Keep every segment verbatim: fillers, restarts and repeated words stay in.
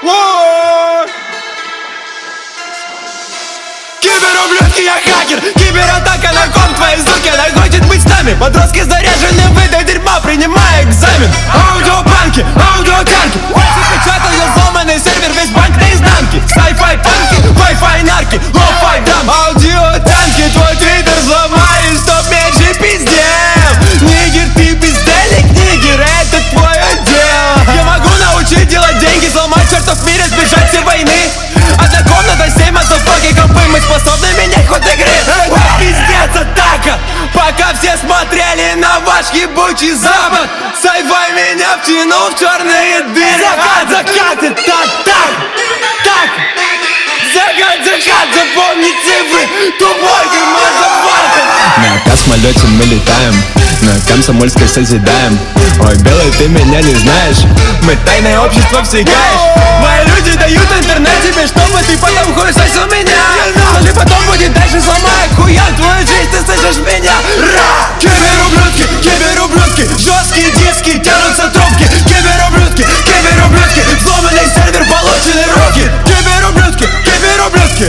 Киберублюдки, я хакер, кибератака на комп, твои суки, она хочет быть с нами. Подростки заряжены в это дерьмо, принимая экзамен. Аудиопанки, аудиотянки, печатал я взломанный сервер, весь банк наизнанке. Sci-fi панки, Wi-Fi нарки, лоу-фай драм. Аудиотянки, твой твиттер взломали, чтоб меньше пиздел. Нигер, ты пизделик, нигер, это твое дело. Я могу научить делать деньги, сломать чертов мир, избежать всей войны. Одна комната, семь отсофоки, компы, мы способны менять ход игры. Ой, пиздец, атака, пока все смотрели на ваш ебучий запад. Сайфай меня втянул в черные дыры. Закат, закат, это так, так, так. Закат, закат, запомни цифры, тупой ты мазафака. На космолете мы летаем, на Комсомольской созидаем. Ой, белый, ты меня не знаешь, мы тайное общество всегаешь. Мои люди дают интернет тебе, чтобы ты потом хуй сосил меня. Что же потом будет дальше, сломай хуя твою жизнь, ты слышишь меня? Ра! Киберублюдки, киберублюдки, жесткие диски, тянутся трубки. Киберублюдки, киберублюдки, взломанный сервер, получены руки. Киберублюдки, киберублюдки,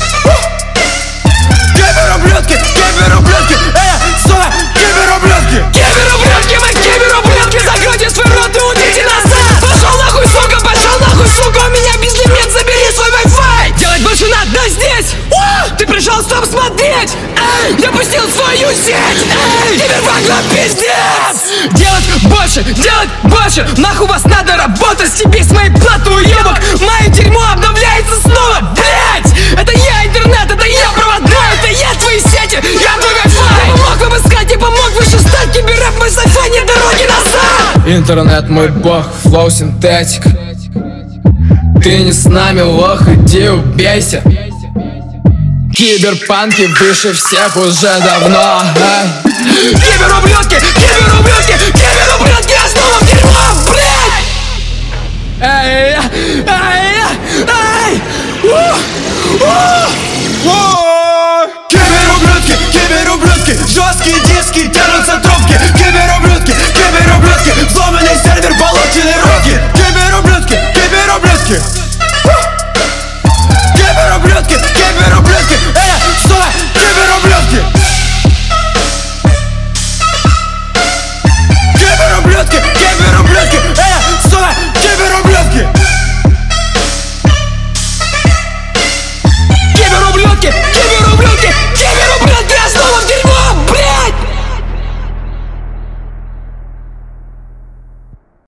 киберублюдки, киберублюдки, э, сука, киберублюдки. Киберублюдки, мы киберублюдки, закройте свой рот и уйдите назад. Пошел нахуй, сука, пошел нахуй, сука, у меня безлимит, забери свой Wi-Fi. Делать больше надо здесь. Ты пришел стоп смотреть. Эй, я пустил свою сеть. Эй, киберпанк на пиздец. Делать больше, делать больше. Нахуй вас надо работать, стебись моей платы, уебок. Мое дерьмо обновляется снова, блять. Это я интернет, это я провода, это я твои сети, я твой Wi-Fi. Я помог вам искать, я помог выше стать. Киберрэп, мой сайфай, нет дороги назад. Интернет мой бог, флоу синтетик. Ты не с нами, лох, иди убейся. Киберпанки выше всех уже давно. Эй. Киберублюдки, киберублюдки, киберублюдки, я снова в дерьмо, блядь. Эй, эй, эй, Киберублюдки, киберублюдки, жесткие диски, тянутся трубки. Киберублюдки, киберублюдки, взломанный сервер, получены руки. Киберублюдки, киберублюдки.